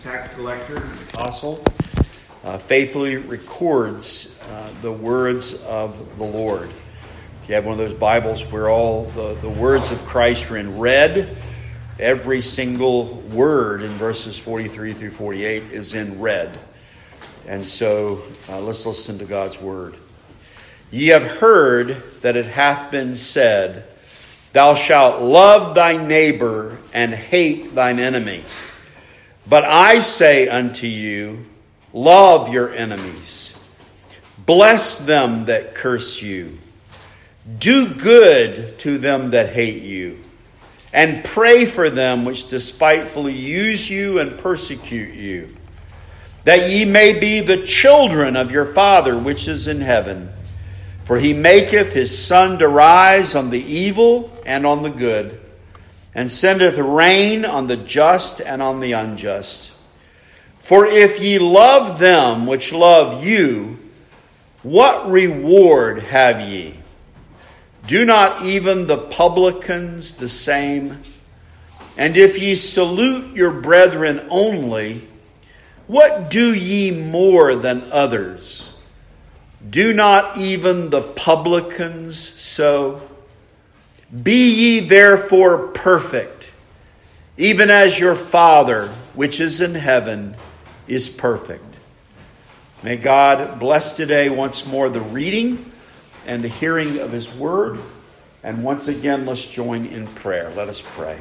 tax collector, and apostle, faithfully records the words of the Lord. If you have one of those Bibles where all the words of Christ are in red, every single word in verses 43 through 48 is in red. And so let's listen to God's word. Ye have heard that it hath been said, Thou shalt love thy neighbor and hate thine enemy. But I say unto you, love your enemies. Bless them that curse you. Do good to them that hate you. And pray for them which despitefully use you and persecute you. That ye may be the children of your Father which is in heaven. For he maketh his sun to rise on the evil and on the good, and sendeth rain on the just and on the unjust. For if ye love them which love you, what reward have ye? Do not even the publicans the same? And if ye salute your brethren only, what do ye more than others? Do not even the publicans so? Be ye therefore perfect, even as your Father which is in heaven is perfect. May God bless today once more the reading and the hearing of his word. And once again, let's join in prayer. Let us pray.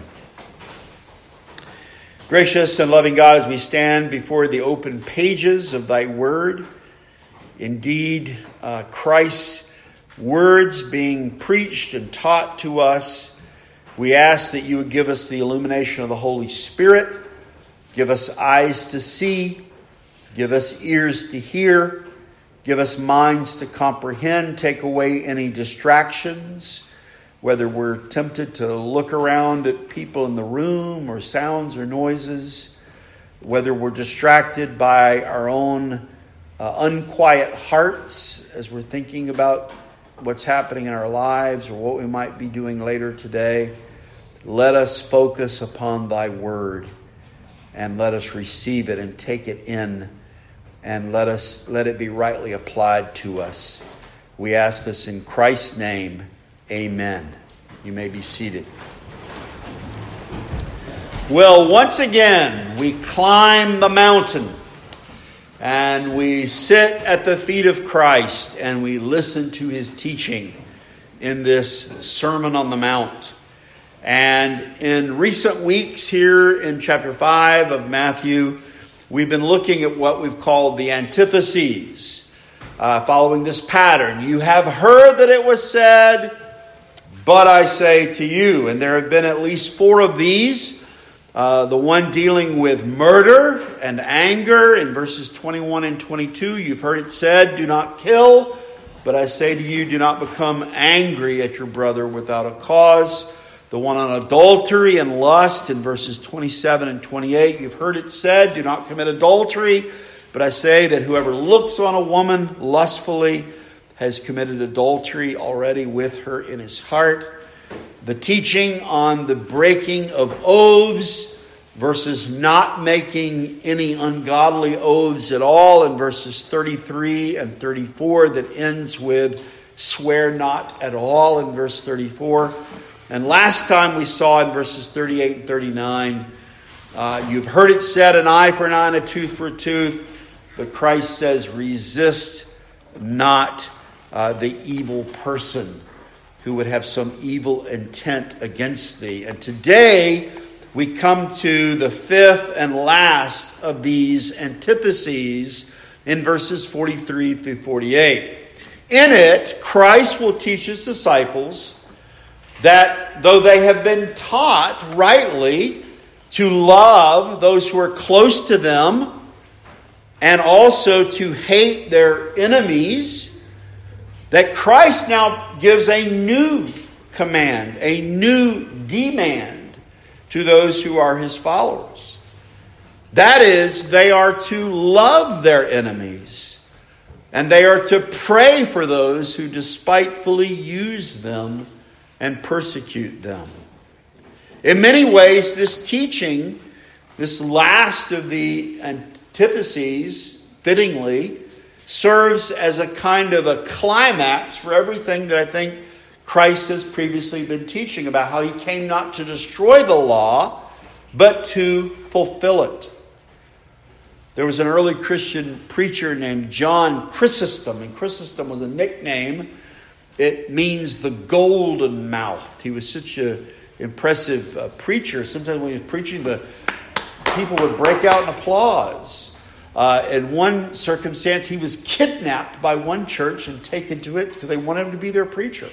Gracious and loving God, as we stand before the open pages of thy word, indeed, Christ's words being preached and taught to us, we ask that you would give us the illumination of the Holy Spirit, give us eyes to see, give us ears to hear, give us minds to comprehend, take away any distractions, whether we're tempted to look around at people in the room or sounds or noises, whether we're distracted by our own unquiet hearts as we're thinking about what's happening in our lives or what we might be doing later today. Let us focus upon thy word and let us receive it and take it in and let it be rightly applied to us. We ask this in Christ's name. Amen. You may be seated. Well, once again, we climb the mountain. And we sit at the feet of Christ and we listen to his teaching in this Sermon on the Mount. And in recent weeks here in chapter 5 of Matthew, we've been looking at what we've called the antitheses, following this pattern. You have heard that it was said, but I say to you. And there have been at least 4 of these. The one dealing with murder and anger in verses 21 and 22. You've heard it said, do not kill, but I say to you, do not become angry at your brother without a cause. The one on adultery and lust in verses 27 and 28. You've heard it said, do not commit adultery, but I say that whoever looks on a woman lustfully has committed adultery already with her in his heart. The teaching on the breaking of oaths versus not making any ungodly oaths at all in verses 33 and 34 that ends with swear not at all in verse 34. And last time we saw in verses 38 and 39, you've heard it said an eye for an eye and a tooth for a tooth, but Christ says resist not the evil person who would have some evil intent against thee. And today we come to the 5th and last of these antitheses in verses 43 through 48. In it, Christ will teach his disciples that though they have been taught rightly to love those who are close to them and also to hate their enemies, that Christ now gives a new command, a new demand to those who are his followers. That is, they are to love their enemies, and they are to pray for those who despitefully use them and persecute them. In many ways, this teaching This last of the antitheses, fittingly, serves as a kind of a climax for everything that I think Christ has previously been teaching about how he came not to destroy the law, but to fulfill it. There was an early Christian preacher named John Chrysostom, and Chrysostom was a nickname. It means the golden mouthed. He was such an impressive preacher. Sometimes when he was preaching, the people would break out in applause. In one circumstance, he was kidnapped by one church and taken to it because they wanted him to be their preacher.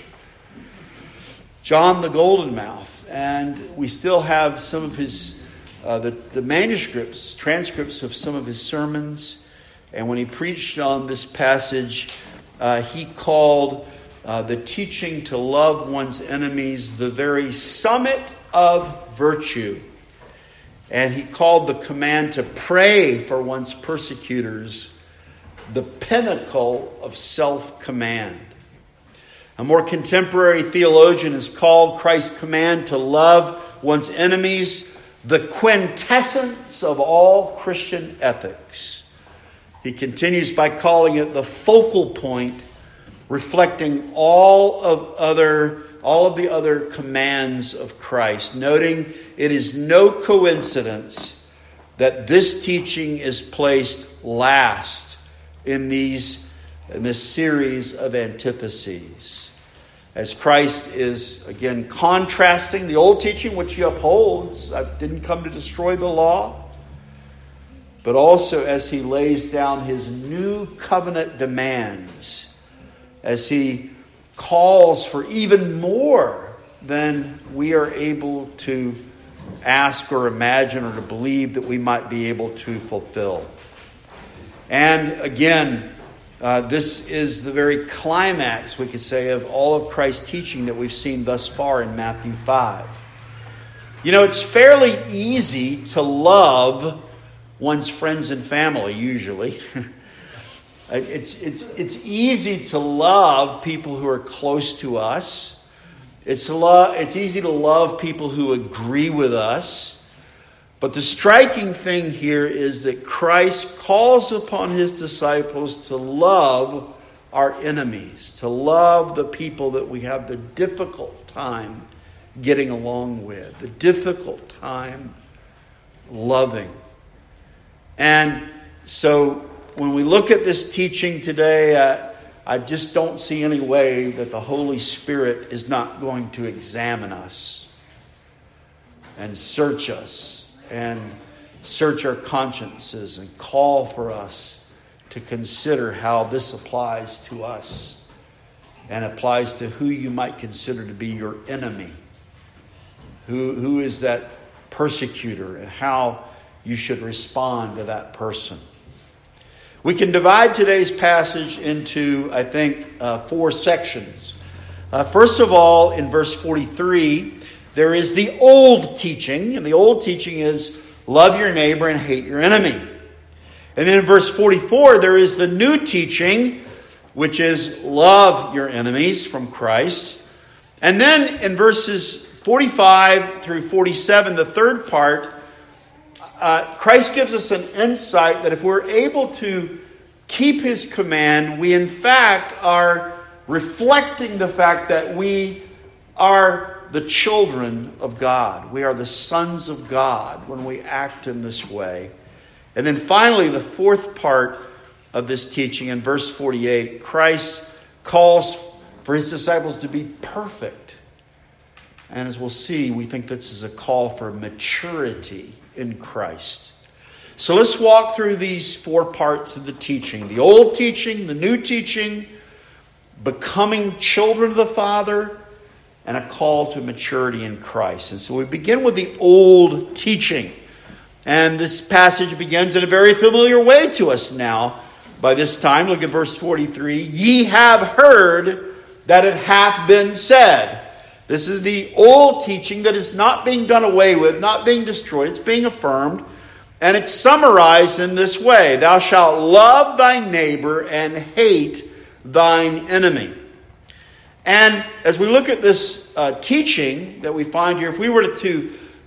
John the Golden Mouth. And we still have some of his, the manuscripts, transcripts of some of his sermons. And when he preached on this passage, he called the teaching to love one's enemies the very summit of virtue. And he called the command to pray for one's persecutors the pinnacle of self-command. A more contemporary theologian has called Christ's command to love one's enemies the quintessence of all Christian ethics. He continues by calling it the focal point, reflecting all of the other commands of Christ, noting it is no coincidence that this teaching is placed last in this series of antitheses. As Christ is, again, contrasting the old teaching, which he upholds, I didn't come to destroy the law, but also as he lays down his new covenant demands, as he calls for even more than we are able to ask or imagine or to believe that we might be able to fulfill. And again, this is the very climax, we could say, of all of Christ's teaching that we've seen thus far in Matthew 5. You know, it's fairly easy to love one's friends and family, usually. It's easy to love people who are close to us. It's easy to love people who agree with us. But the striking thing here is that Christ calls upon his disciples to love our enemies, to love the people that we have the difficult time getting along with, the difficult time loving. And so when we look at this teaching today, I just don't see any way that the Holy Spirit is not going to examine us and search us and search our consciences and call for us to consider how this applies to us and applies to who you might consider to be your enemy. Who is that persecutor and how you should respond to that person. We can divide today's passage into, I think, 4 sections. First of all, in verse 43, there is the old teaching. And the old teaching is love your neighbor and hate your enemy. And then in verse 44, there is the new teaching, which is love your enemies from Christ. And then in verses 45 through 47, the third part, Christ gives us an insight that if we're able to keep his command, we in fact are reflecting the fact that we are the children of God. We are the sons of God when we act in this way. And then finally, the fourth part of this teaching in verse 48, Christ calls for his disciples to be perfect. And as we'll see, we think this is a call for maturity in Christ. So let's walk through these 4 parts of the teaching. The old teaching, the new teaching, becoming children of the Father, and a call to maturity in Christ. And so we begin with the old teaching. And this passage begins in a very familiar way to us now. By this time, look at verse 43. Ye have heard that it hath been said. This is the old teaching that is not being done away with, not being destroyed. It's being affirmed. And it's summarized in this way. Thou shalt love thy neighbor and hate thine enemy. And as we look at this teaching that we find here, if we were to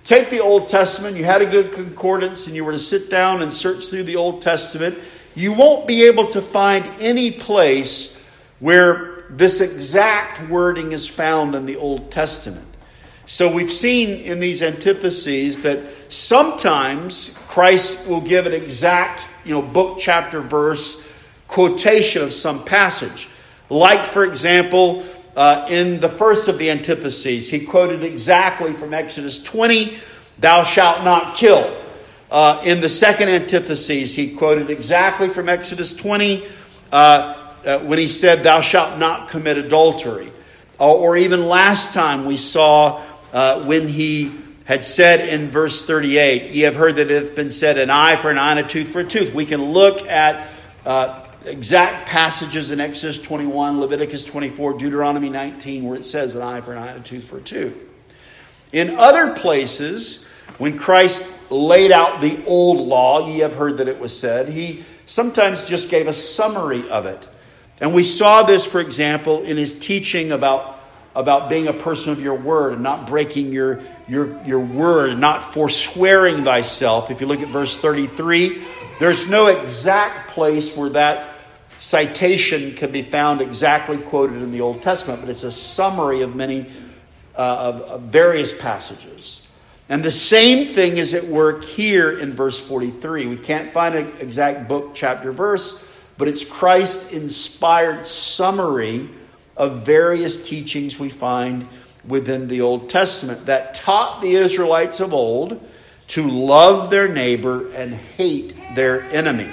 take the Old Testament, you had a good concordance, and you were to sit down and search through the Old Testament, you won't be able to find any place where this exact wording is found in the Old Testament. So we've seen in these antitheses that sometimes Christ will give an exact, book, chapter, verse quotation of some passage. Like, for example, in the first of the antitheses, he quoted exactly from Exodus 20, "Thou shalt not kill." In the second antitheses, he quoted exactly from Exodus 20 when he said, "Thou shalt not commit adultery." Or even last time we saw when he had said in verse 38, "Ye have heard that it hath been said, an eye for an eye and a tooth for a tooth." We can look at exact passages in Exodus 21, Leviticus 24, Deuteronomy 19, where it says an eye for an eye and a tooth for a tooth. In other places, when Christ laid out the old law, ye have heard that it was said, he sometimes just gave a summary of it. And we saw this, for example, in his teaching about being a person of your word and not breaking your word and not forswearing thyself. If you look at verse 33, there's no exact place where that citation can be found exactly quoted in the Old Testament, but it's a summary of many of various passages. And the same thing is at work here in verse 43. We can't find an exact book, chapter, verse, but it's Christ-inspired summary of various teachings we find within the Old Testament that taught the Israelites of old to love their neighbor and hate their enemy.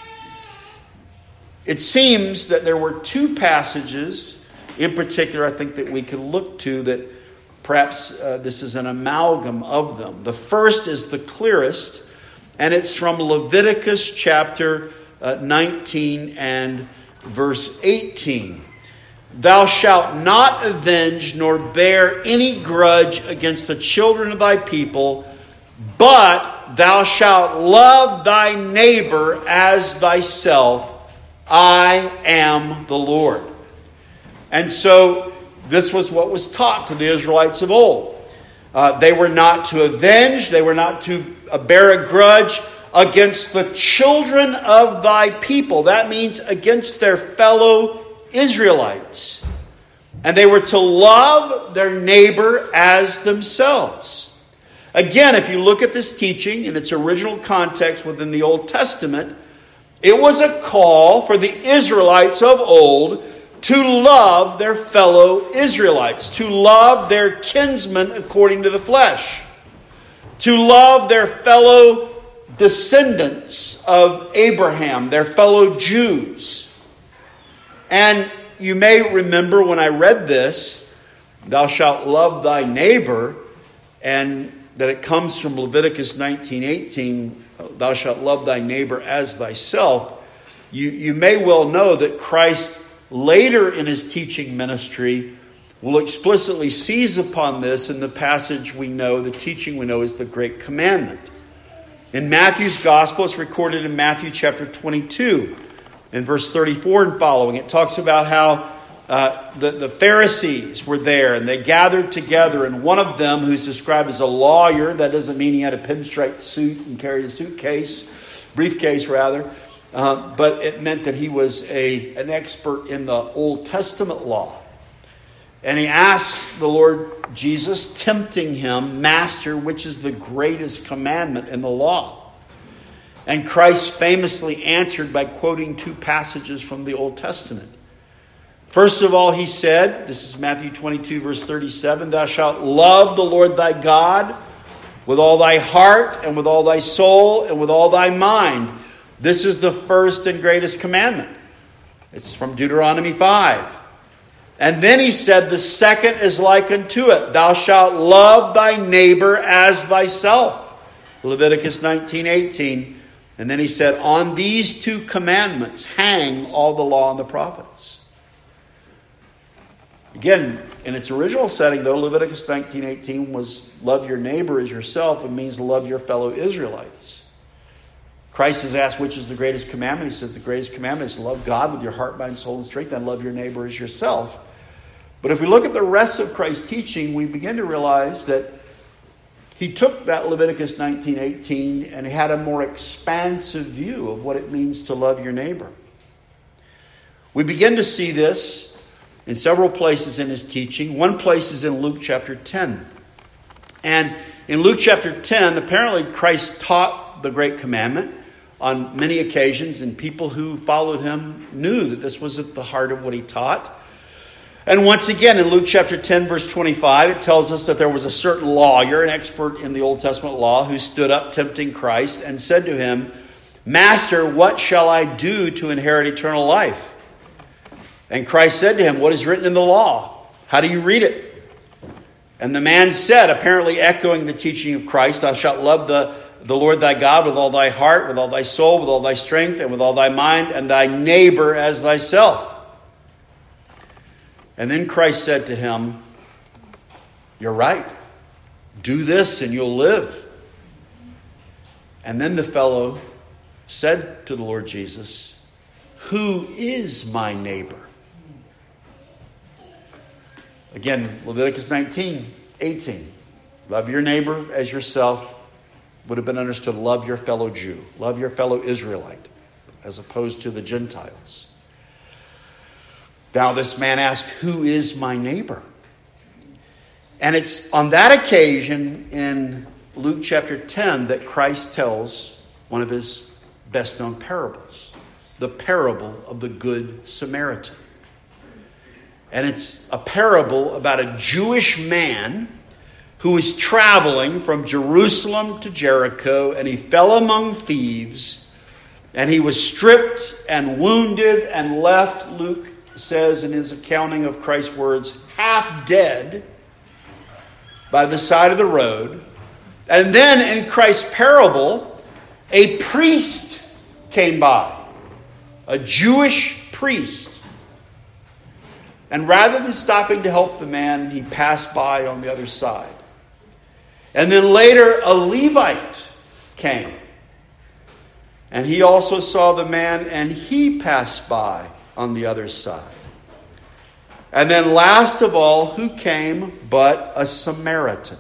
It seems that there were two passages in particular, I think, that we could look to that perhaps this is an amalgam of them. The first is the clearest, and it's from Leviticus chapter 19 and verse 18. "Thou shalt not avenge nor bear any grudge against the children of thy people, but thou shalt love thy neighbor as thyself. I am the Lord." And so this was what was taught to the Israelites of old. They were not to avenge, they were not to bear a grudge against the children of thy people. That means against their fellow Israelites. And they were to love their neighbor as themselves. Again, if you look at this teaching in its original context within the Old Testament, it was a call for the Israelites of old to love their fellow Israelites, to love their kinsmen according to the flesh, to love their fellow descendants of Abraham, their fellow Jews. And you may remember when I read this, "Thou shalt love thy neighbor," and that it comes from Leviticus 19:18, "Thou shalt love thy neighbor as thyself." You may well know that Christ later in his teaching ministry will explicitly seize upon this in the passage we know, the teaching we know is the Great Commandment. In Matthew's Gospel, it's recorded in Matthew chapter 22, in verse 34 and following. It talks about how the Pharisees were there and they gathered together, and one of them, who's described as a lawyer, that doesn't mean he had a pinstripe suit and carried a briefcase rather, but it meant that he was an expert in the Old Testament law. And he asked the Lord Jesus, tempting him, "Master, which is the greatest commandment in the law?" And Christ famously answered by quoting two passages from the Old Testament. First of all, he said, this is Matthew 22, verse 37, "Thou shalt love the Lord thy God with all thy heart and with all thy soul and with all thy mind. This is the first and greatest commandment." It's from Deuteronomy 5. And then he said, "The second is like unto it. Thou shalt love thy neighbor as thyself." Leviticus 19:18. And then he said, "On these two commandments hang all the law and the prophets." Again, in its original setting, though, Leviticus 19:18 was love your neighbor as yourself. It means love your fellow Israelites. Christ is asked, which is the greatest commandment? He says the greatest commandment is to love God with your heart, mind, soul, and strength, and love your neighbor as yourself. But if we look at the rest of Christ's teaching, we begin to realize that he took that Leviticus 19:18 and had a more expansive view of what it means to love your neighbor. We begin to see this in several places in his teaching. One place is in Luke chapter 10. And in Luke chapter 10, apparently Christ taught the great commandment on many occasions, and people who followed him knew that this was at the heart of what he taught. And once again, in Luke chapter 10, verse 25, it tells us that there was a certain lawyer, an expert in the Old Testament law, who stood up tempting Christ and said to him, "Master, what shall I do to inherit eternal life?" And Christ said to him, "What is written in the law? How do you read it?" And the man said, apparently echoing the teaching of Christ, "Thou shalt love the Lord thy God with all thy heart, with all thy soul, with all thy strength, and with all thy mind, and thy neighbor as thyself." And then Christ said to him, "You're right. Do this and you'll live." And then the fellow said to the Lord Jesus, "Who is my neighbor?" Again, Leviticus 19:18. Love your neighbor as yourself would have been understood. Love your fellow Jew. Love your fellow Israelite, as opposed to the Gentiles. Now this man asked, "Who is my neighbor?" And it's on that occasion in Luke chapter 10 that Christ tells one of his best known parables, the parable of the Good Samaritan. And it's a parable about a Jewish man who was traveling from Jerusalem to Jericho, and he fell among thieves, and he was stripped and wounded and left, Luke says in his accounting of Christ's words, half dead by the side of the road. And then in Christ's parable, a priest came by, a Jewish priest. And rather than stopping to help the man, he passed by on the other side. And then later, a Levite came. And he also saw the man, and he passed by on the other side. And then last of all, who came but a Samaritan?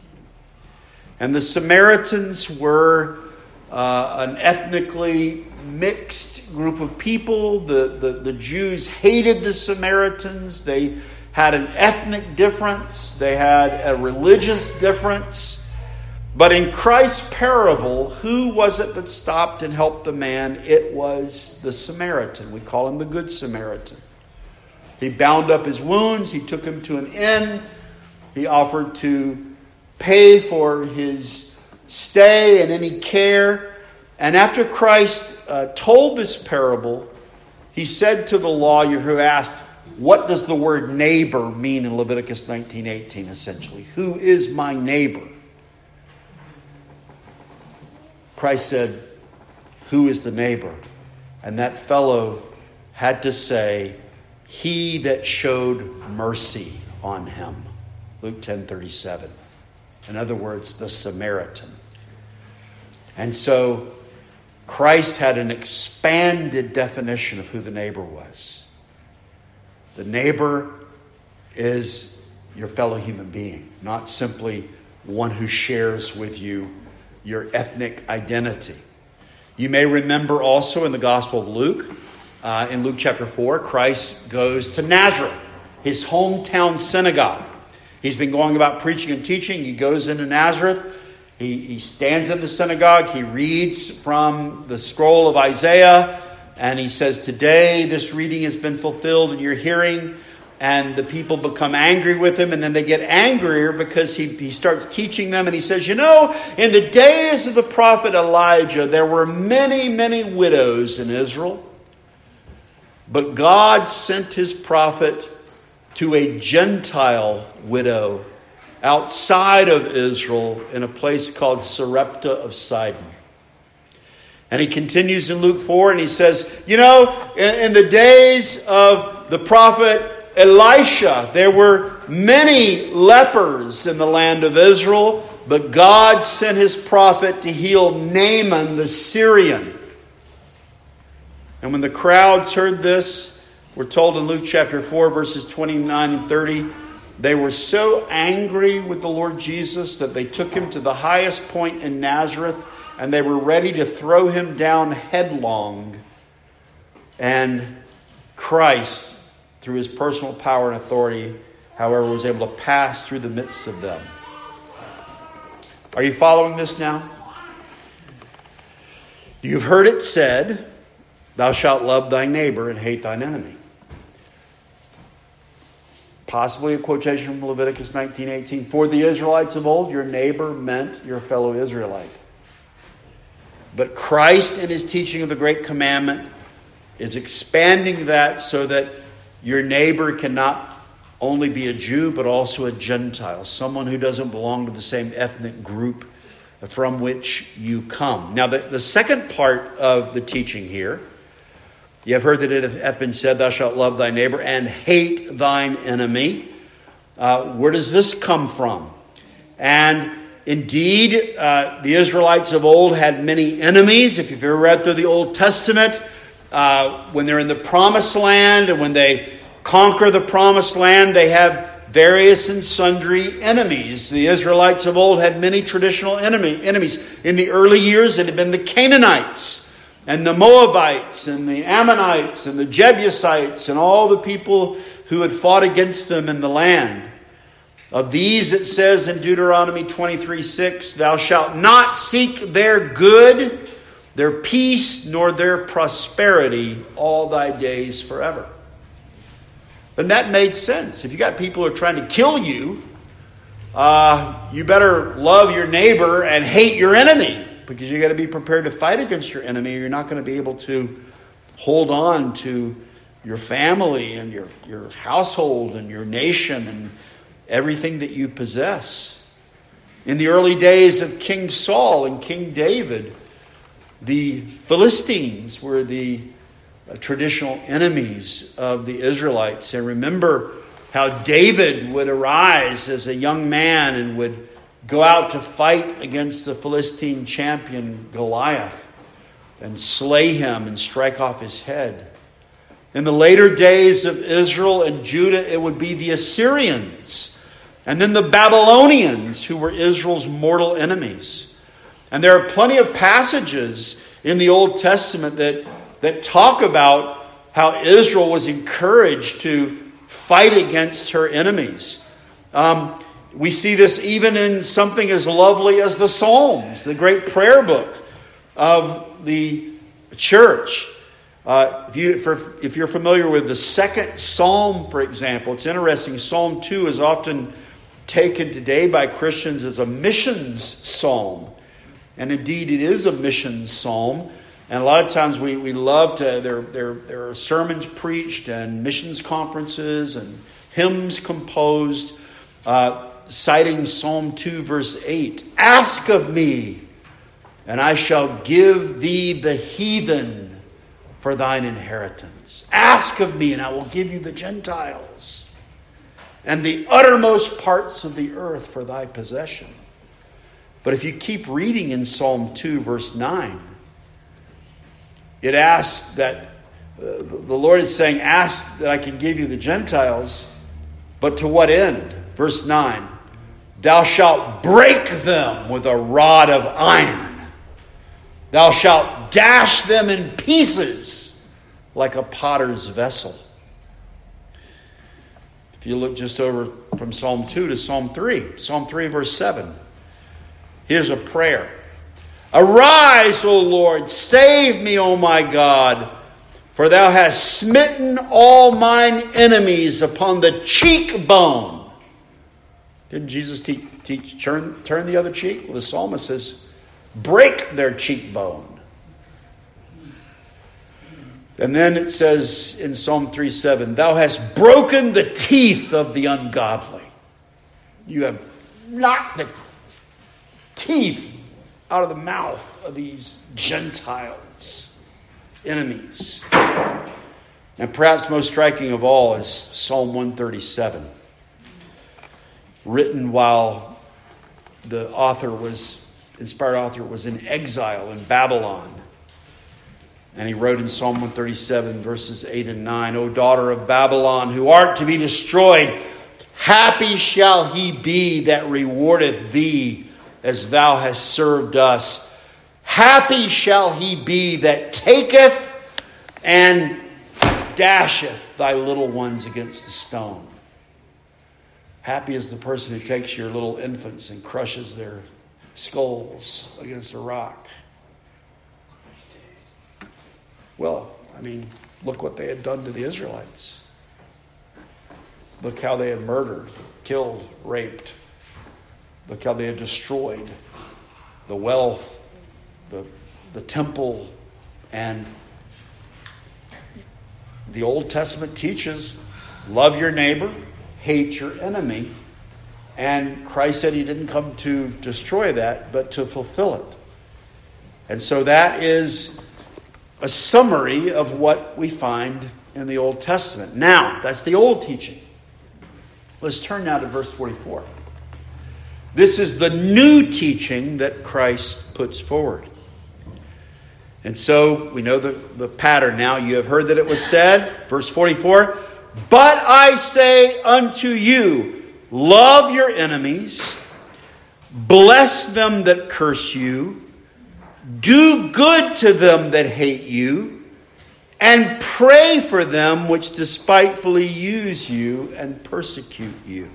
And the Samaritans were an ethnically mixed group of people. The Jews hated the Samaritans. They had an ethnic difference. They had a religious difference. But in Christ's parable, who was it that stopped and helped the man? It was the Samaritan. We call him the Good Samaritan. He bound up his wounds. He took him to an inn. He offered to pay for his stay and any care. And after Christ told this parable, he said to the lawyer who asked, "What does the word neighbor mean in Leviticus 19:18, essentially? Who is my neighbor?" Christ said, "Who is the neighbor?" And that fellow had to say, "He that showed mercy on him." Luke 10:37. In other words, the Samaritan. And so Christ had an expanded definition of who the neighbor was. The neighbor is your fellow human being, not simply one who shares with you your ethnic identity. You may remember also in the Gospel of Luke, in Luke chapter 4, Christ goes to Nazareth, his hometown synagogue. He's been going about preaching and teaching. He goes into Nazareth. He stands in the synagogue. He reads from the scroll of Isaiah. And he says, "Today this reading has been fulfilled in your hearing." And the people become angry with him. And then they get angrier because he starts teaching them. And he says, "You know, in the days of the prophet Elijah, there were many, many widows in Israel. But God sent his prophet to a Gentile widow outside of Israel in a place called Sarepta of Sidon." And he continues in Luke 4 and he says, "You know, in the days of the prophet Elisha, there were many lepers in the land of Israel, but God sent his prophet to heal Naaman the Syrian." And when the crowds heard this, we're told in Luke chapter 4, verses 29 and 30, They were so angry with the Lord Jesus that they took him to the highest point in Nazareth, and they were ready to throw him down headlong. And Christ, through his personal power and authority, however, was able to pass through the midst of them. Are you following this now? You've heard it said, thou shalt love thy neighbor and hate thine enemy. Possibly a quotation from Leviticus 19:18. For the Israelites of old, your neighbor meant your fellow Israelite. But Christ, in his teaching of the Great Commandment, is expanding that so that your neighbor can not only be a Jew, but also a Gentile, someone who doesn't belong to the same ethnic group from which you come. Now, the second part of the teaching here, you have heard that it hath been said, thou shalt love thy neighbor and hate thine enemy. Where does this come from? And indeed, the Israelites of old had many enemies. If you've ever read through the Old Testament, when they're in the Promised Land and when they conquer the Promised Land, they have various and sundry enemies. The Israelites of old had many traditional enemies. In the early years, it had been the Canaanites and the Moabites and the Ammonites and the Jebusites and all the people who had fought against them in the land. Of these, it says in Deuteronomy 23:6, thou shalt not seek their good, their peace, nor their prosperity all thy days forever. And that made sense. If you got people who are trying to kill you, you better love your neighbor and hate your enemy, because you got to be prepared to fight against your enemy, or you're not going to be able to hold on to your family and your household and your nation and everything that you possess. In the early days of King Saul and King David, the Philistines were the traditional enemies of the Israelites. And remember how David would arise as a young man and would go out to fight against the Philistine champion Goliath and slay him and strike off his head. In the later days of Israel and Judah, it would be the Assyrians and then the Babylonians who were Israel's mortal enemies. And there are plenty of passages in the Old Testament that talk about how Israel was encouraged to fight against her enemies. We see this even in something as lovely as the Psalms, the great prayer book of the church. If you're familiar with the second Psalm, for example, it's interesting. Psalm 2 is often taken today by Christians as a missions psalm. And indeed, it is a missions psalm. And a lot of times we love to, there are sermons preached and missions conferences and hymns composed, citing Psalm 2 verse 8. Ask of me, and I shall give thee the heathen for thine inheritance. Ask of me, and I will give you the Gentiles, and the uttermost parts of the earth for thy possession. But if you keep reading in Psalm 2 verse 9, it asks that the Lord is saying, ask that I can give you the Gentiles, but to what end? Verse 9, thou shalt break them with a rod of iron. Thou shalt dash them in pieces like a potter's vessel. If you look just over from Psalm 2 to Psalm 3, Psalm 3 verse 7, here's a prayer. Arise, O Lord, save me, O my God, for thou hast smitten all mine enemies upon the cheekbone. Didn't Jesus teach turn the other cheek? Well, the psalmist says, break their cheekbone. And then it says in Psalm 3:7, thou hast broken the teeth of the ungodly. You have knocked the teeth out of the mouth of these Gentiles, enemies. And perhaps most striking of all is Psalm 137, written while the inspired author was in exile in Babylon. And he wrote in Psalm 137, verses 8 and 9, O daughter of Babylon, who art to be destroyed, Happy shall he be that rewardeth thee as thou hast served us. Happy shall he be that taketh and dasheth thy little ones against the stone. Happy is the person who takes your little infants and crushes their skulls against a rock. Well, look what they had done to the Israelites. Look how they had murdered, killed, raped. Look how they had destroyed the wealth, the temple. And the Old Testament teaches, love your neighbor, hate your enemy. And Christ said he didn't come to destroy that, but to fulfill it. And so that is a summary of what we find in the Old Testament. Now, that's the old teaching. Let's turn now to verse 44. This is the new teaching that Christ puts forward. And so we know the pattern now. You have heard that it was said, verse 44, but I say unto you, love your enemies, bless them that curse you, do good to them that hate you, and pray for them which despitefully use you and persecute you.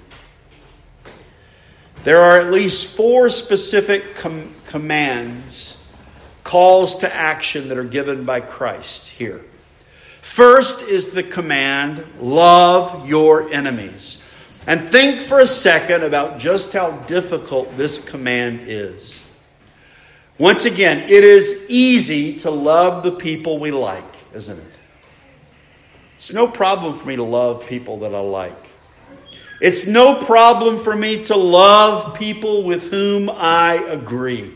There are at least 4 specific commands, calls to action that are given by Christ here. First is the command, love your enemies. And think for a second about just how difficult this command is. Once again, it is easy to love the people we like, isn't it? It's no problem for me to love people that I like. It's no problem for me to love people with whom I agree.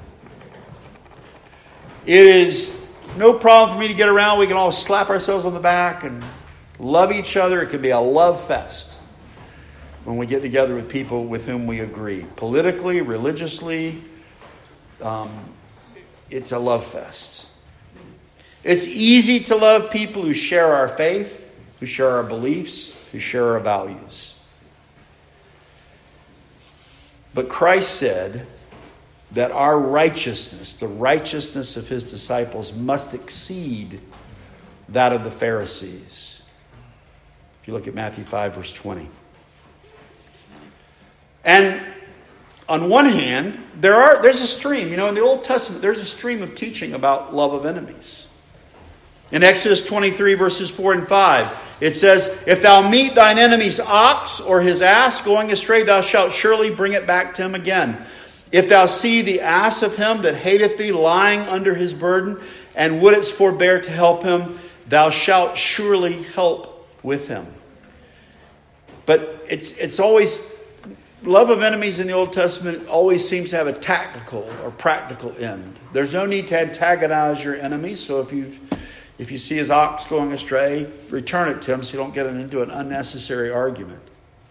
It is no problem for me to get around. We can all slap ourselves on the back and love each other. It can be a love fest when we get together with people with whom we agree. Politically, religiously, it's a love fest. It's easy to love people who share our faith, who share our beliefs, who share our values. But Christ said that our righteousness, the righteousness of his disciples, must exceed that of the Pharisees. If you look at Matthew 5, verse 20. And on one hand, there's a stream. In the Old Testament, there's a stream of teaching about love of enemies. In Exodus 23, verses 4 and 5, it says, if thou meet thine enemy's ox or his ass going astray, thou shalt surely bring it back to him again. If thou see the ass of him that hateth thee lying under his burden, and wouldest forbear to help him, thou shalt surely help with him. But it's always, love of enemies in the Old Testament always seems to have a tactical or practical end. There's no need to antagonize your enemy. So if you see his ox going astray, return it to him so you don't get into an unnecessary argument.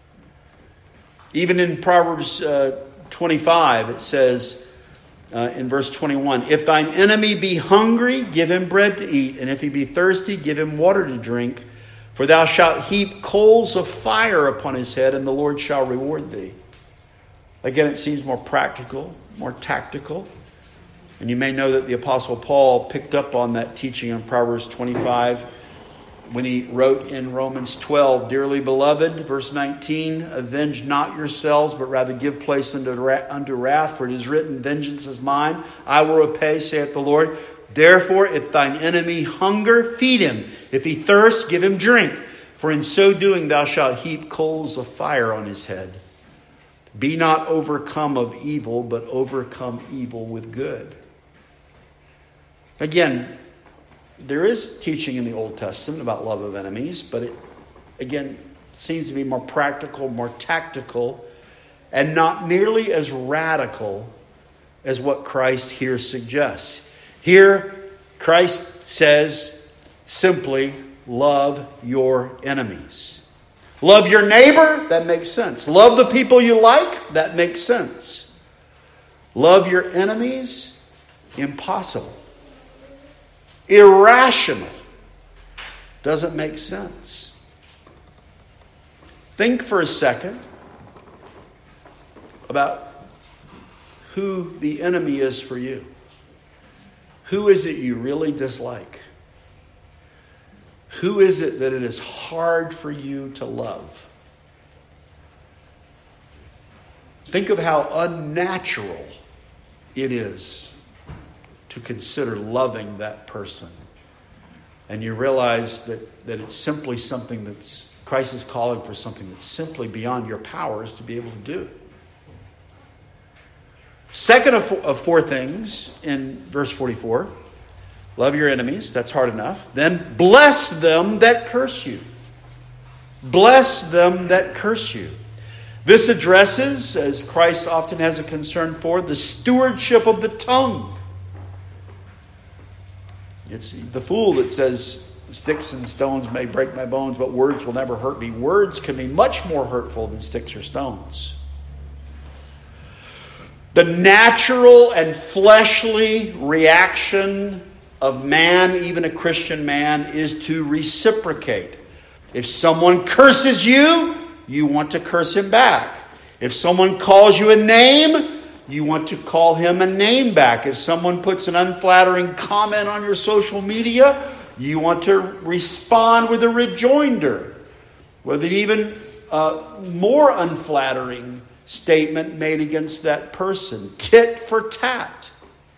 Even in Proverbs 25, it says in verse 21, if thine enemy be hungry, give him bread to eat, and if he be thirsty, give him water to drink. For thou shalt heap coals of fire upon his head, and the Lord shall reward thee. Again, it seems more practical, more tactical. And you may know that the Apostle Paul picked up on that teaching in Proverbs 25 when he wrote in Romans 12, dearly beloved, verse 19, avenge not yourselves, but rather give place unto wrath, for it is written, vengeance is mine, I will repay, saith the Lord. Therefore, if thine enemy hunger, feed him. If he thirst, give him drink. For in so doing thou shalt heap coals of fire on his head. Be not overcome of evil, but overcome evil with good. Again, there is teaching in the Old Testament about love of enemies, but it, again, seems to be more practical, more tactical, and not nearly as radical as what Christ here suggests. Here, Christ says simply, love your enemies. Love your neighbor, that makes sense. Love the people you like, that makes sense. Love your enemies, impossible. Irrational, doesn't make sense. think for a second about who the enemy is for you. Who is it you really dislike? Who is it that it is hard for you to love? Think of how unnatural it is to consider loving that person. And you realize that it's simply something that's, Christ is calling for something that's simply beyond your powers to be able to do. Second of four things in verse 44, love your enemies, that's hard enough. Then bless them that curse you. Bless them that curse you. This addresses, as Christ often has a concern for, the stewardship of the tongue. It's the fool that says, sticks and stones may break my bones, but words will never hurt me. Words can be much more hurtful than sticks or stones. The natural and fleshly reaction of man, even a Christian man, is to reciprocate. If someone curses you, you want to curse him back. If someone calls you a name, you want to call him a name back. If someone puts an unflattering comment on your social media, you want to respond with a rejoinder, with an even more unflattering statement made against that person. Tit for tat.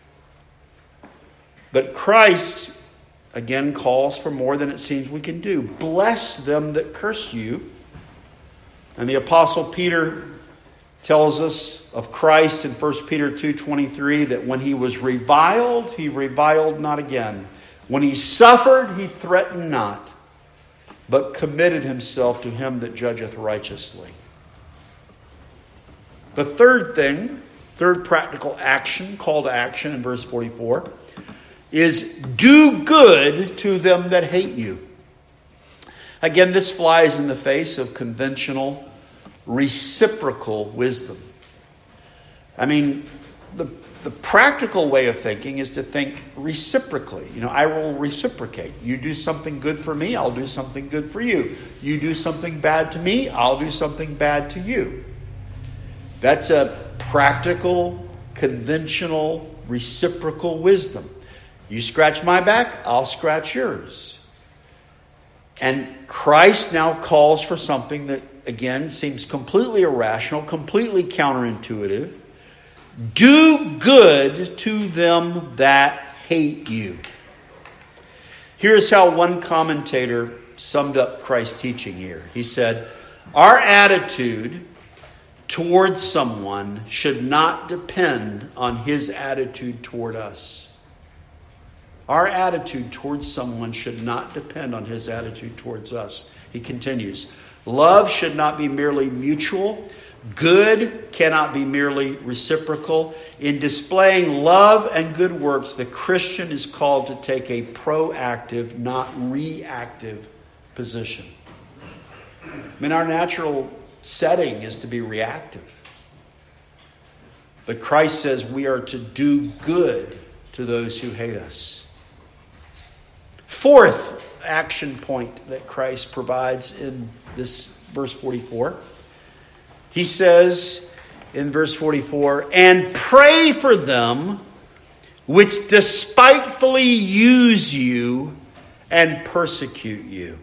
But Christ, again, calls for more than it seems we can do. Bless them that curse you. And the Apostle Peter tells us of Christ in 1 Peter 2:23 that when he was reviled, he reviled not again. When he suffered, he threatened not, but committed himself to him that judgeth righteously. The third practical action, call to action in verse 44, is do good to them that hate you. Again, this flies in the face of conventional reciprocal wisdom. I mean, the practical way of thinking is to think reciprocally. I will reciprocate. You do something good for me, I'll do something good for you. You do something bad to me, I'll do something bad to you. That's a practical, conventional, reciprocal wisdom. You scratch my back, I'll scratch yours. And Christ now calls for something that, again, seems completely irrational, completely counterintuitive. Do good to them that hate you. Here's how one commentator summed up Christ's teaching here. He said, our attitude towards someone should not depend on his attitude toward us. Our attitude towards someone should not depend on his attitude towards us. He continues, love should not be merely mutual. Good cannot be merely reciprocal. In displaying love and good works, the Christian is called to take a proactive, not reactive position. Our natural setting is to be reactive. But Christ says we are to do good to those who hate us. Fourth action point that Christ provides in this verse 44. He says in verse 44, and pray for them which despitefully use you and persecute you.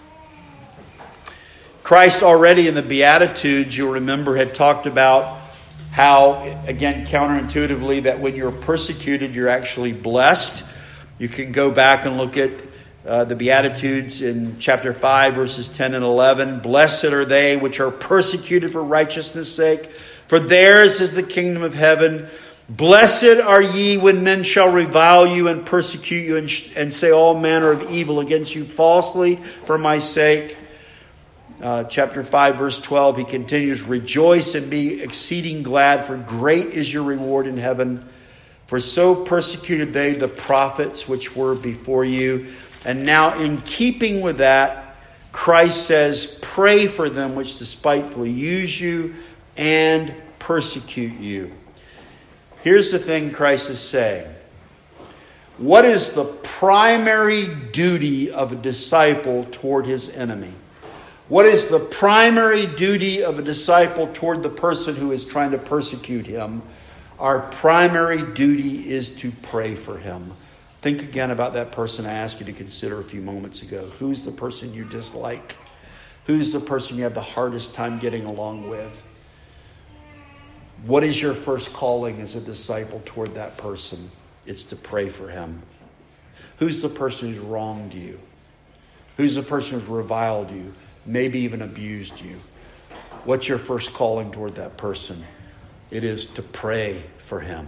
Christ already in the Beatitudes, you'll remember, had talked about how, again, counterintuitively, that when you're persecuted, you're actually blessed. You can go back and look at the Beatitudes in chapter 5, verses 10 and 11. Blessed are they which are persecuted for righteousness' sake, for theirs is the kingdom of heaven. Blessed are ye when men shall revile you and persecute you and say all manner of evil against you falsely for my sake. Chapter 5, verse 12, he continues, rejoice and be exceeding glad, for great is your reward in heaven. For so persecuted they the prophets which were before you. And now in keeping with that, Christ says, pray for them which despitefully use you and persecute you. Here's the thing Christ is saying. What is the primary duty of a disciple toward his enemy? What is the primary duty of a disciple toward the person who is trying to persecute him? Our primary duty is to pray for him. Think again about that person I asked you to consider a few moments ago. Who's the person you dislike? Who's the person you have the hardest time getting along with? What is your first calling as a disciple toward that person? It's to pray for him. Who's the person who's wronged you? Who's the person who's reviled you? Maybe even abused you? What's your first calling toward that person? It is to pray for him.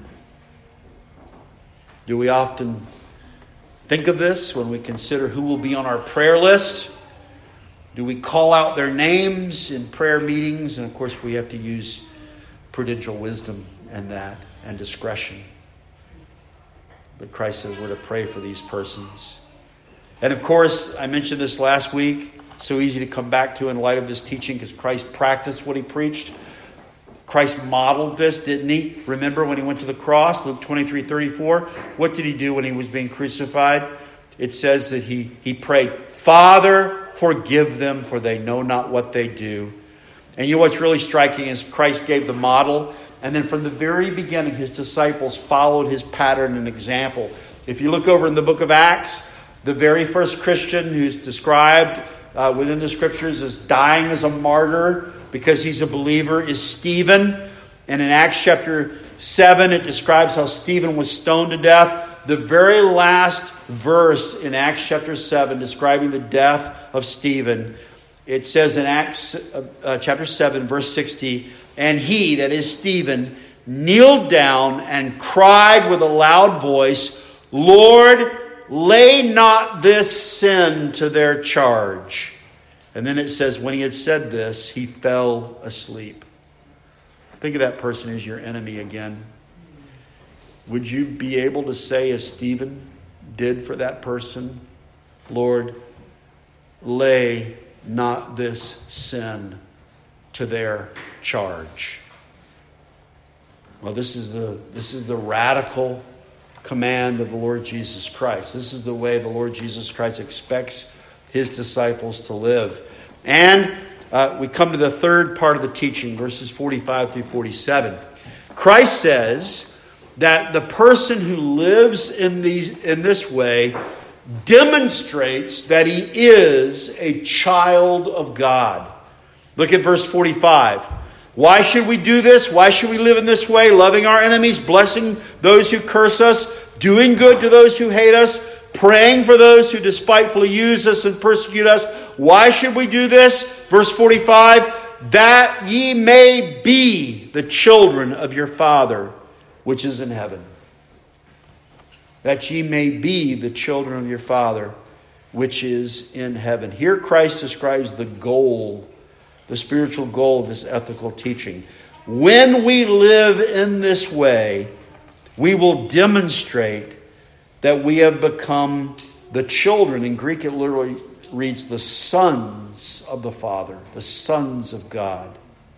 Do we often think of this when we consider who will be on our prayer list? Do we call out their names in prayer meetings? And of course, we have to use prudential wisdom and that, and discretion. But Christ says we're to pray for these persons. And of course, I mentioned this last week. So easy to come back to in light of this teaching because Christ practiced what he preached. Christ modeled this, didn't he? Remember when he went to the cross, Luke 23:34. What did he do when he was being crucified? It says that he prayed, "Father, forgive them, for they know not what they do." And you know what's really striking is Christ gave the model. And then from the very beginning, his disciples followed his pattern and example. If you look over in the book of Acts, the very first Christian who's described within the scriptures as dying as a martyr because he's a believer is Stephen. And in Acts chapter 7, it describes how Stephen was stoned to death. The very last verse in Acts chapter 7 describing the death of Stephen, it says in Acts chapter 7, verse 60, "And he," that is Stephen, "kneeled down and cried with a loud voice, 'Lord, lay not this sin to their charge.' And then it says, when he had said this, he fell asleep." Think of that person as your enemy again. Would you be able to say, as Stephen did for that person, "Lord, lay not this sin to their charge"? Well, this is the radical command of the Lord Jesus Christ. This is the way the Lord Jesus Christ expects his disciples to live. And we come to the third part of the teaching, verses 45 through 47. Christ says that the person who lives in this way demonstrates that he is a child of God. Look at verse 45. Why should we do this? Why should we live in this way? Loving our enemies, blessing those who curse us, doing good to those who hate us, praying for those who despitefully use us and persecute us. Why should we do this? Verse 45, "That ye may be the children of your Father which is in heaven." That ye may be the children of your Father which is in heaven. Here Christ describes the goal, the spiritual goal of this ethical teaching. When we live in this way, we will demonstrate that we have become the children. In Greek, it literally reads the sons of the Father, the sons of God.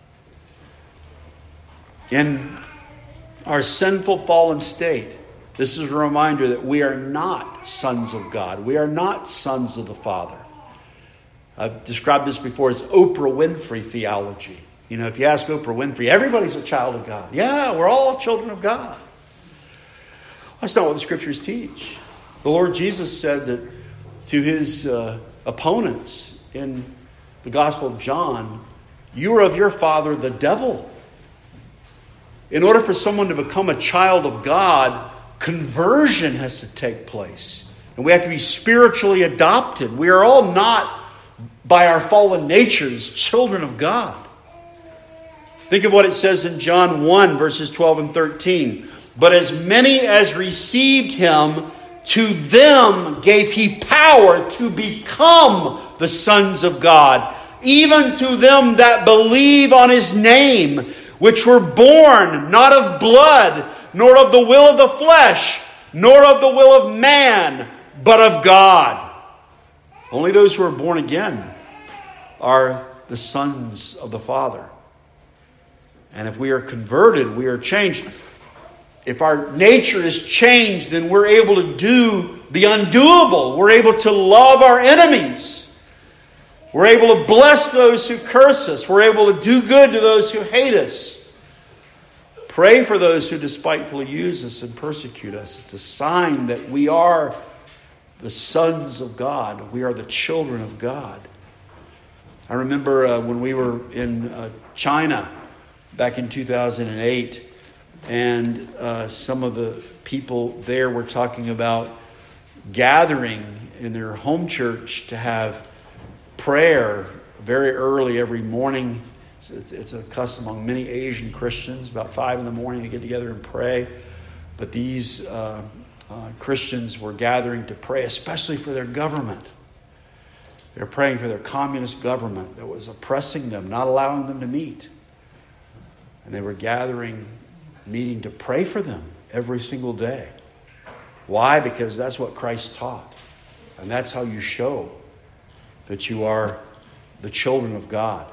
In our sinful, fallen state, this is a reminder that we are not sons of God. We are not sons of the Father. I've described this before as Oprah Winfrey theology. You know, if you ask Oprah Winfrey, everybody's a child of God. Yeah, we're all children of God. That's not what the scriptures teach. The Lord Jesus said that to his opponents in the Gospel of John, "You are of your father, the devil." In order for someone to become a child of God, conversion has to take place. And we have to be spiritually adopted. We are all not, by our fallen natures, children of God. Think of what it says in John 1, verses 12 and 13. "But as many as received him, to them gave he power to become the sons of God, even to them that believe on his name, which were born not of blood, nor of the will of the flesh, nor of the will of man, but of God." Only those who are born again are the sons of the Father. And if we are converted, we are changed. If our nature is changed, then we're able to do the undoable. We're able to love our enemies. We're able to bless those who curse us. We're able to do good to those who hate us. Pray for those who despitefully use us and persecute us. It's a sign that we are the sons of God. We are the children of God. I remember when we were in China back in 2008, and some of the people there were talking about gathering in their home church to have prayer very early every morning. It's a custom among many Asian Christians. About 5 a.m, they get together and pray. But these Christians were gathering to pray, especially for their government. They're praying for their communist government that was oppressing them, not allowing them to meet. And they were meeting to pray for them every single day. Why? Because that's what Christ taught. And that's how you show that you are the children of God.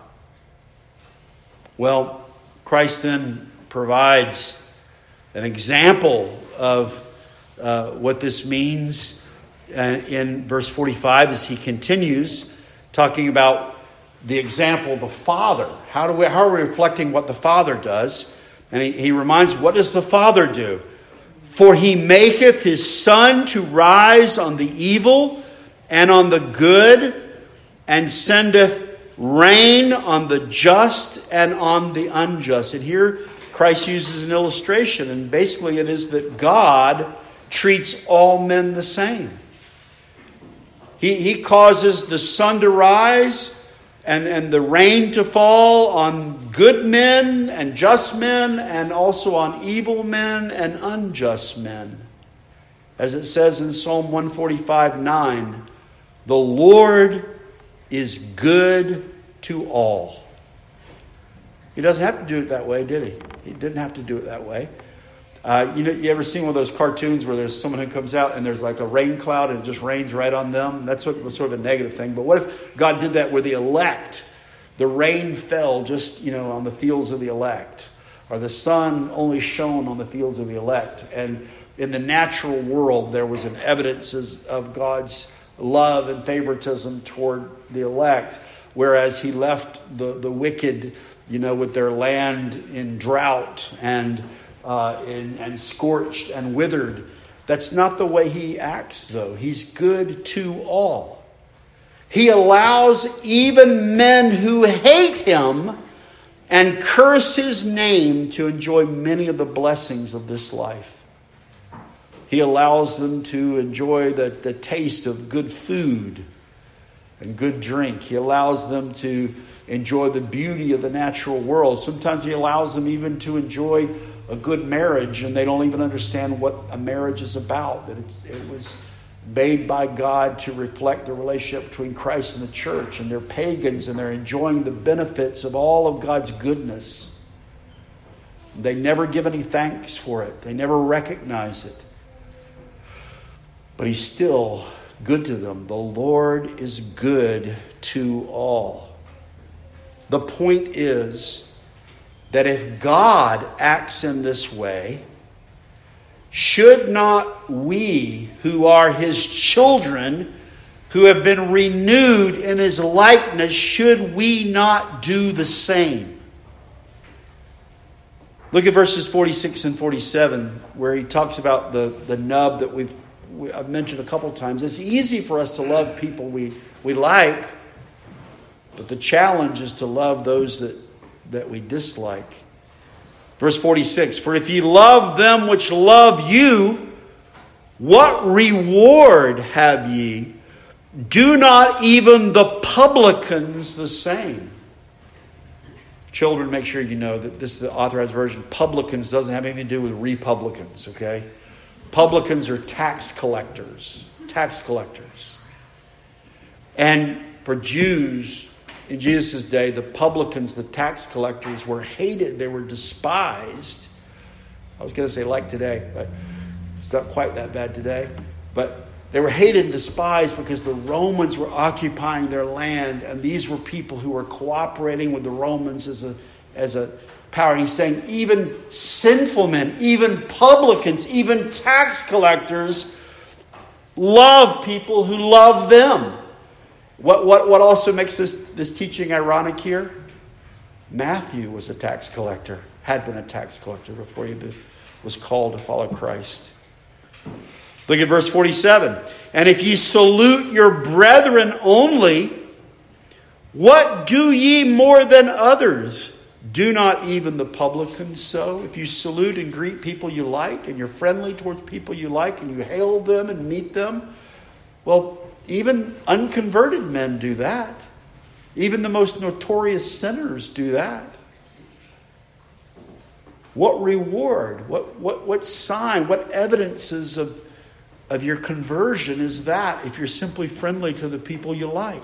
Well, Christ then provides an example of what this means in verse 45 as he continues talking about the example of the Father. How are we reflecting what the Father does? And he reminds, what does the Father do? For he maketh his sun to rise on the evil and on the good, and sendeth rain on the just and on the unjust. And here Christ uses an illustration, and basically it is that God treats all men the same. He causes the sun to rise and the rain to fall on good men and just men, and also on evil men and unjust men. As it says in Psalm 145:9, the Lord is good to all. He doesn't have to do it that way, did he? He didn't have to do it that way. You ever seen one of those cartoons where there's someone who comes out and there's like a rain cloud and it just rains right on them? That's what was sort of a negative thing. But what if God did that with the elect? The rain fell just, on the fields of the elect. Or the sun only shone on the fields of the elect. And in the natural world, there was an evidence of God's love and favoritism toward the elect. Whereas he left the wicked, with their land in drought and scorched and withered. That's not the way he acts, though. He's good to all. He allows even men who hate him and curse his name to enjoy many of the blessings of this life. He allows them to enjoy the taste of good food and good drink. He allows them to enjoy the beauty of the natural world. Sometimes he allows them even to enjoy a good marriage, and they don't even understand what a marriage is about. That it was made by God to reflect the relationship between Christ and the church, and they're pagans and they're enjoying the benefits of all of God's goodness. They never give any thanks for it. They never recognize it. But he's still good to them. The Lord is good to all. The point is that if God acts in this way, should not we, who are his children, who have been renewed in his likeness, should we not do the same? Look at verses 46 and 47, where he talks about the nub that I've mentioned a couple of times. It's easy for us to love people we like, but the challenge is to love those that we dislike. Verse 46, for if ye love them which love you, what reward have ye? Do not even the publicans the same? Children, make sure you know that this is the Authorized Version. Publicans doesn't have anything to do with Republicans, okay? Publicans are tax collectors. Tax collectors. And for Jews in Jesus' day, the publicans, the tax collectors, were hated. They were despised. I was going to say like today, but it's not quite that bad today. But they were hated and despised because the Romans were occupying their land. And these were people who were cooperating with the Romans as a power. He's saying even sinful men, even publicans, even tax collectors love people who love them. What also makes this teaching ironic here? Matthew was a tax collector, had been a tax collector before he was called to follow Christ. Look at verse 47. And if ye salute your brethren only, what do ye more than others? Do not even the publicans so? If you salute and greet people you like, and you're friendly towards people you like, and you hail them and meet them, well, even unconverted men do that. Even the most notorious sinners do that. What reward, what sign, what evidences of your conversion is that if you're simply friendly to the people you like?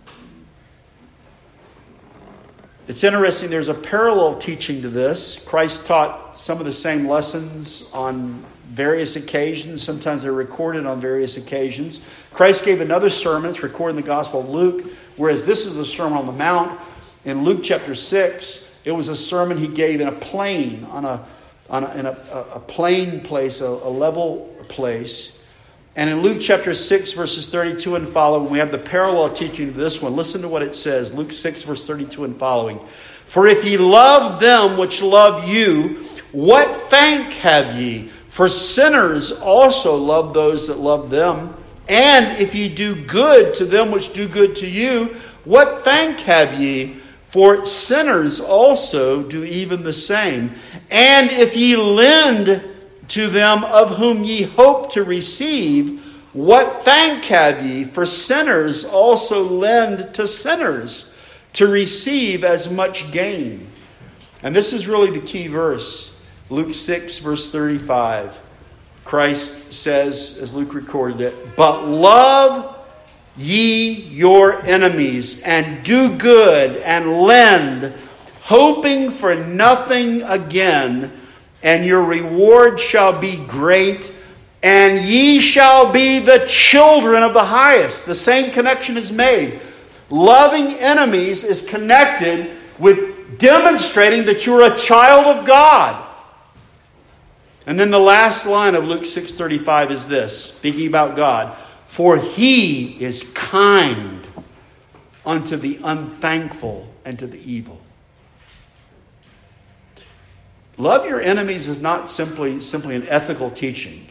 It's interesting, there's a parallel teaching to this. Christ taught some of the same lessons on various occasions. Sometimes they're recorded on various occasions. Christ gave another sermon. It's recorded in the Gospel of Luke, whereas this is the Sermon on the Mount. In Luke chapter 6, it was a sermon he gave in a plain, in a plain place, a level place. And in Luke chapter 6, verses 32 and following, we have the parallel teaching to this one. Listen to what it says. Luke 6, verse 32 and following. For if ye love them which love you, what thank have ye? For sinners also love those that love them. And if ye do good to them which do good to you, what thank have ye? For sinners also do even the same. And if ye lend to them of whom ye hope to receive, what thank have ye? For sinners also lend to sinners to receive as much gain. And this is really the key verse. Luke 6, verse 35. Christ says, as Luke recorded it, but love ye your enemies, and do good, and lend, hoping for nothing again, and your reward shall be great, and ye shall be the children of the highest. The same connection is made. Loving enemies is connected with demonstrating that you're a child of God. And then the last line of Luke 6:35 is this, speaking about God. For he is kind unto the unthankful and to the evil. Love your enemies is not simply an ethical teaching.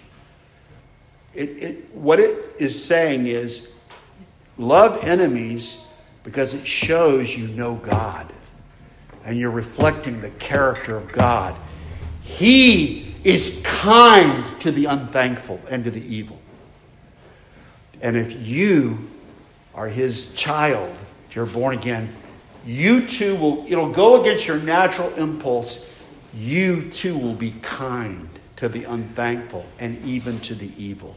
What it is saying is love enemies because it shows you know God and you're reflecting the character of God. He is kind to the unthankful and to the evil. And if you are his child, if you're born again, you too it'll go against your natural impulse. You too will be kind to the unthankful and even to the evil.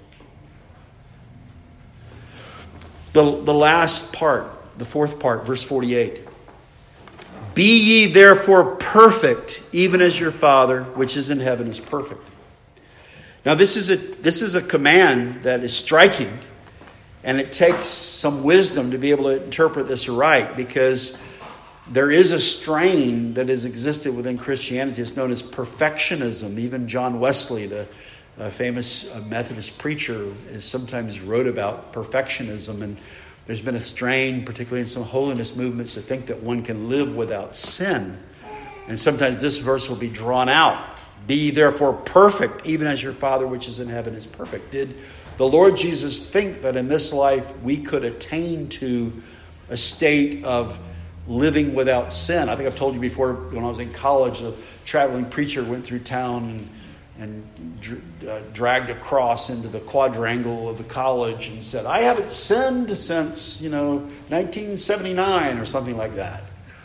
The last part, the fourth part, verse 48. Be ye therefore perfect, even as your Father which is in heaven is perfect. Now this is a command that is striking, and it takes some wisdom to be able to interpret this right, because there is a strain that has existed within Christianity. It's known as perfectionism. Even John Wesley, the famous Methodist preacher, has sometimes wrote about perfectionism. And there's been a strain, particularly in some holiness movements, to think that one can live without sin. And sometimes this verse will be drawn out. Be ye therefore perfect, even as your Father which is in heaven is perfect. Did the Lord Jesus think that in this life we could attain to a state of living without sin? I think I've told you before, when I was in college, a traveling preacher went through town and dragged a cross into the quadrangle of the college and said, I haven't sinned since, 1979 or something like that.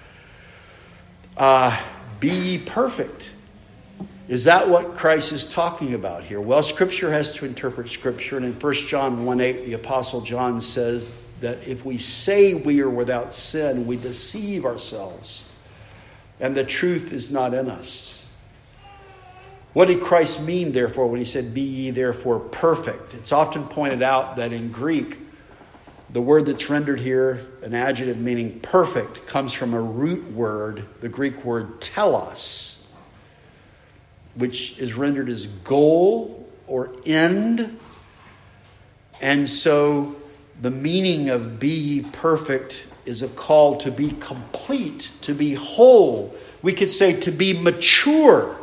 Be ye perfect. Is that what Christ is talking about here? Well, Scripture has to interpret Scripture. And in 1 John 1:8, the Apostle John says that if we say we are without sin, we deceive ourselves, and the truth is not in us. What did Christ mean, therefore, when he said, be ye therefore perfect? It's often pointed out that in Greek, the word that's rendered here, an adjective meaning perfect, comes from a root word, the Greek word telos, which is rendered as goal or end. And so the meaning of be ye perfect is a call to be complete, to be whole. We could say to be mature.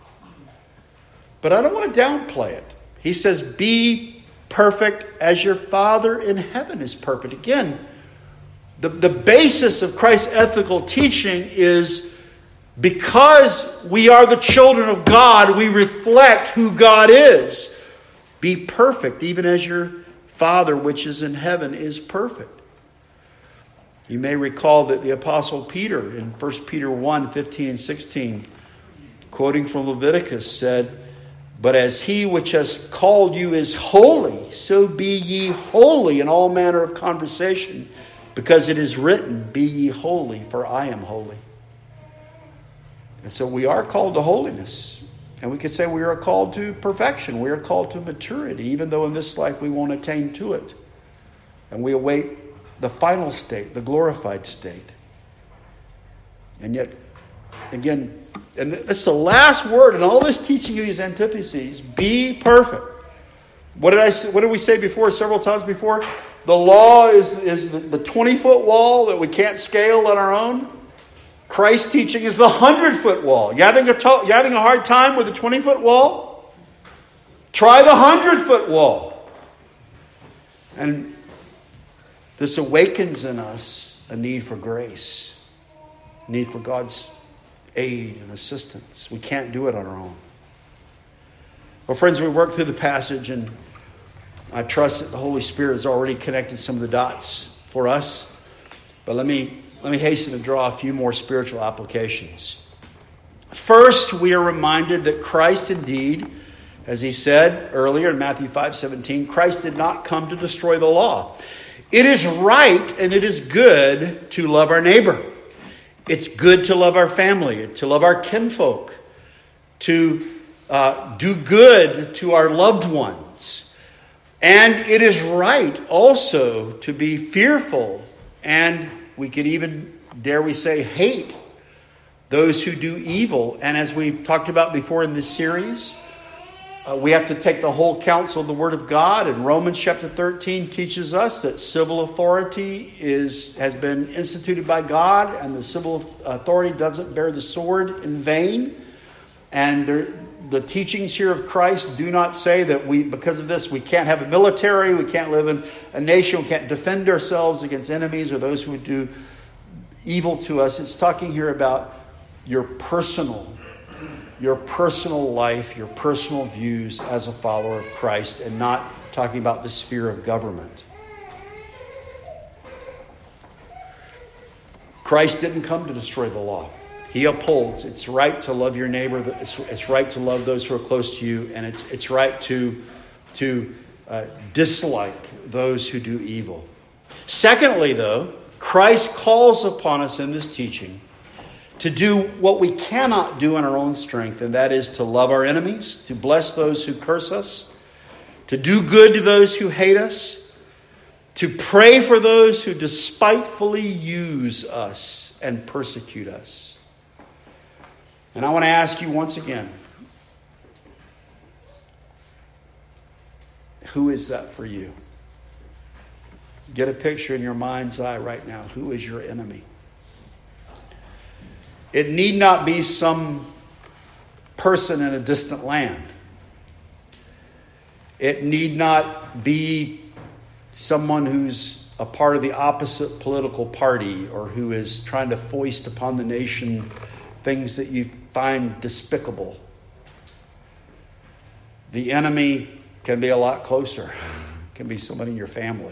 But I don't want to downplay it. He says, be perfect as your Father in heaven is perfect. Again, the basis of Christ's ethical teaching is because we are the children of God, we reflect who God is. Be perfect, even as your Father which is in heaven is perfect. You may recall that the Apostle Peter in 1 Peter 1, 15 and 16, quoting from Leviticus, said, but as he which has called you is holy, so be ye holy in all manner of conversation, because it is written, be ye holy, for I am holy. And so we are called to holiness. And we could say we are called to perfection. We are called to maturity, even though in this life we won't attain to it. And we await the final state, the glorified state. And yet, again, and that's the last word in all this teaching of these antitheses, be perfect. What did we say before, several times before? The law is the 20-foot wall that we can't scale on our own. Christ's teaching is the 100-foot wall. You're having a hard time with the 20-foot wall? Try the 100-foot wall. And this awakens in us a need for grace, a need for God's aid and assistance. We can't do it on our own. Well, friends, we worked through the passage, and I trust that the Holy Spirit has already connected some of the dots for us. But let me hasten to draw a few more spiritual applications. First, we are reminded that Christ indeed, as he said earlier in Matthew 5:17, Christ did not come to destroy the law. It is right and it is good to love our neighbor. It's good to love our family, to love our kinfolk, to do good to our loved ones. And it is right also to be fearful, and we could even, dare we say, hate those who do evil. And as we've talked about before in this series, we have to take the whole counsel of the Word of God. And Romans chapter 13 teaches us that civil authority has been instituted by God, and the civil authority doesn't bear the sword in vain. And the teachings here of Christ do not say that because of this, we can't have a military, we can't live in a nation, we can't defend ourselves against enemies or those who would do evil to us. It's talking here about your personal life, your personal views as a follower of Christ, and not talking about the sphere of government. Christ didn't come to destroy the law. He upholds. It's right to love your neighbor. It's right to love those who are close to you, and it's right to dislike those who do evil. Secondly, though, Christ calls upon us in this teaching to do what we cannot do in our own strength, and that is to love our enemies, to bless those who curse us, to do good to those who hate us, to pray for those who despitefully use us and persecute us. And I want to ask you once again, who is that for you? Get a picture in your mind's eye right now. Who is your enemy? It need not be some person in a distant land. It need not be someone who's a part of the opposite political party or who is trying to foist upon the nation things that you find despicable. The enemy can be a lot closer. It can be someone in your family.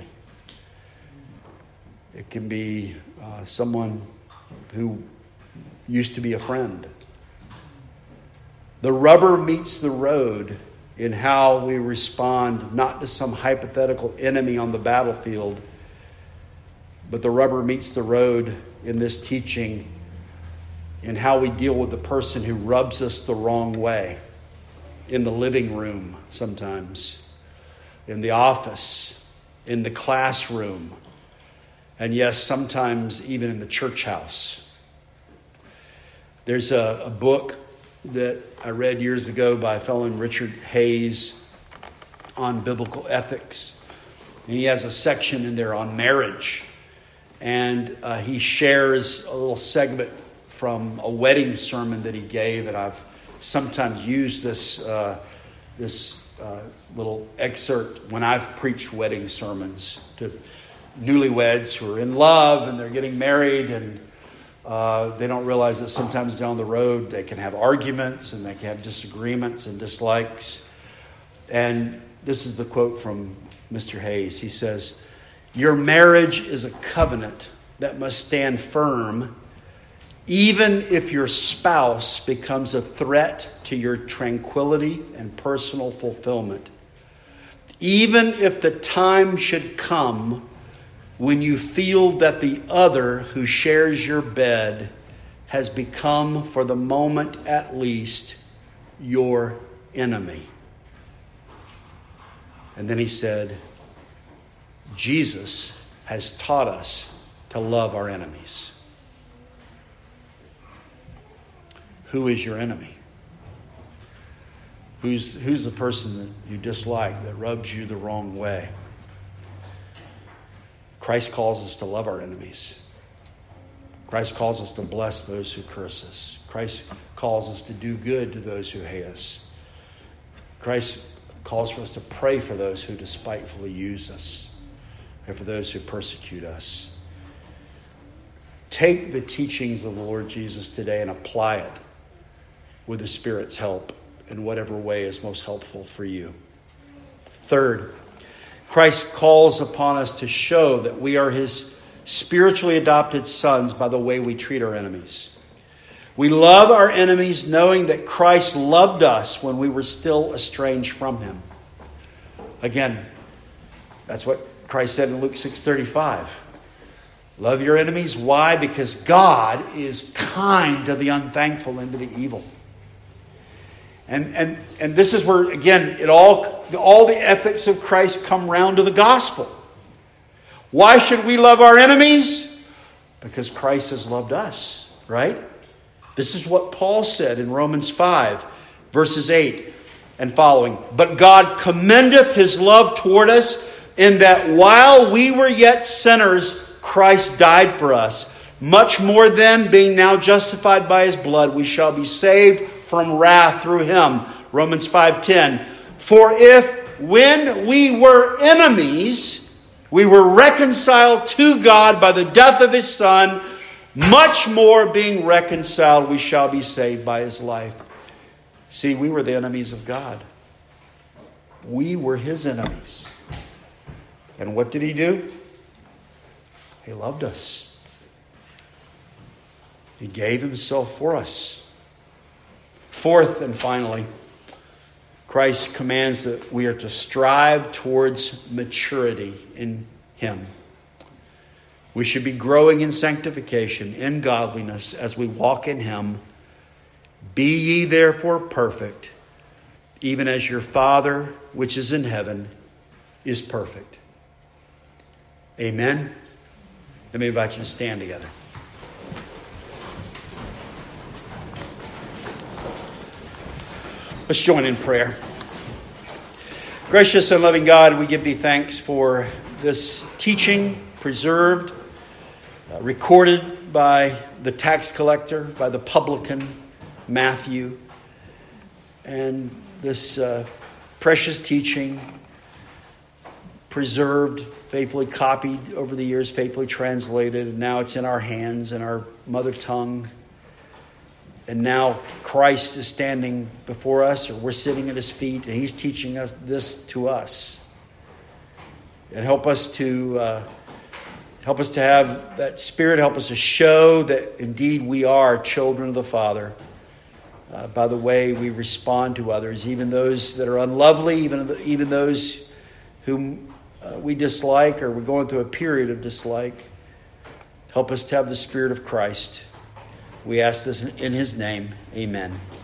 It can be someone who used to be a friend. The rubber meets the road in how we respond, not to some hypothetical enemy on the battlefield, but the rubber meets the road in this teaching in how we deal with the person who rubs us the wrong way in the living room sometimes, in the office, in the classroom, and yes, sometimes even in the church house. There's a book that I read years ago by a fellow named Richard Hayes on biblical ethics. And he has a section in there on marriage. And he shares a little segment from a wedding sermon that he gave. And I've sometimes used this little excerpt when I've preached wedding sermons to newlyweds who are in love and they're getting married, and they don't realize that sometimes down the road they can have arguments and they can have disagreements and dislikes. And this is the quote from Mr. Hayes. He says, "Your marriage is a covenant that must stand firm even if your spouse becomes a threat to your tranquility and personal fulfillment. Even if the time should come when you feel that the other who shares your bed has become, for the moment at least, your enemy." And then he said, "Jesus has taught us to love our enemies." Who is your enemy? Who's the person that you dislike, that rubs you the wrong way? Christ calls us to love our enemies. Christ calls us to bless those who curse us. Christ calls us to do good to those who hate us. Christ calls for us to pray for those who despitefully use us and for those who persecute us. Take the teachings of the Lord Jesus today and apply it with the Spirit's help in whatever way is most helpful for you. Third, Christ calls upon us to show that we are his spiritually adopted sons by the way we treat our enemies. We love our enemies knowing that Christ loved us when we were still estranged from him. Again, that's what Christ said in Luke 6:35. Love your enemies. Why? Because God is kind to the unthankful and to the evil. And this is where, again, all the ethics of Christ come round to the gospel. Why should we love our enemies? Because Christ has loved us, right? This is what Paul said in Romans 5, verses 8 and following. "But God commendeth his love toward us, in that while we were yet sinners, Christ died for us. Much more then, being now justified by his blood, we shall be saved from wrath through him." Romans 5:10. "For if when we were enemies, we were reconciled to God by the death of his Son, much more being reconciled, we shall be saved by his life." See, we were the enemies of God. We were his enemies. And what did he do? He loved us. He gave himself for us. Fourth and finally, Christ commands that we are to strive towards maturity in him. We should be growing in sanctification, in godliness, as we walk in him. "Be ye therefore perfect, even as your Father which is in heaven is perfect." Amen. Let me invite you to stand together. Let's join in prayer. Gracious and loving God, we give thee thanks for this teaching preserved, recorded by the tax collector, by the publican, Matthew. And this precious teaching preserved, faithfully copied over the years, faithfully translated. And now it's in our hands, in our mother tongue. And now Christ is standing before us, or we're sitting at his feet, and he's teaching us this to us. And help us to have that Spirit. Help us to show that indeed we are children of the Father by the way we respond to others, even those that are unlovely, even those whom we dislike, or we're going through a period of dislike. Help us to have the Spirit of Christ. We ask this in his name. Amen.